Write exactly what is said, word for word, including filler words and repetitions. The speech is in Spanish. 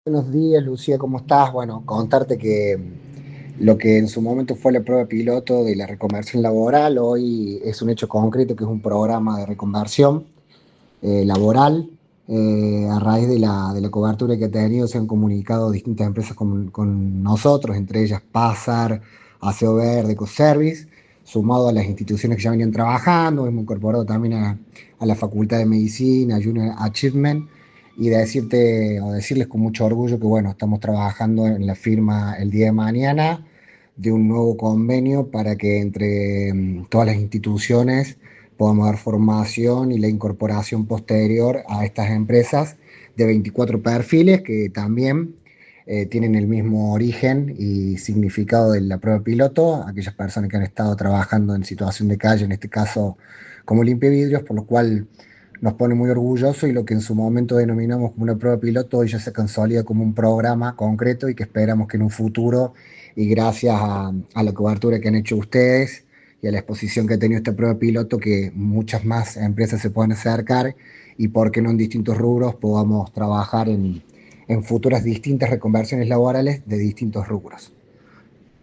Buenos días, Lucía, ¿cómo estás? Bueno, contarte que lo que en su momento fue la prueba piloto de la reconversión laboral, hoy es un hecho concreto que es un programa de reconversión eh, laboral. Eh, a raíz de la, de la cobertura que ha tenido, se han comunicado distintas empresas con, con nosotros, entre ellas Pazar, Aseo Verde, Ecoservice, sumado a las instituciones que ya venían trabajando. Hemos incorporado también a, a la Facultad de Medicina, a Junior Achievement, y de decirte o decirles con mucho orgullo que bueno, estamos trabajando en la firma el día de mañana de un nuevo convenio para que entre mm, todas las instituciones podamos dar formación y la incorporación posterior a estas empresas de veinticuatro perfiles que también eh, tienen el mismo origen y significado de la prueba piloto, aquellas personas que han estado trabajando en situación de calle, en este caso como limpiavidrios, por lo cual nos pone muy orgulloso, y lo que en su momento denominamos como una prueba piloto hoy ya se consolida como un programa concreto y que esperamos que en un futuro, y gracias a, a la cobertura que han hecho ustedes y a la exposición que ha tenido esta prueba piloto, que muchas más empresas se puedan acercar y por qué no en distintos rubros podamos trabajar en, en futuras distintas reconversiones laborales de distintos rubros.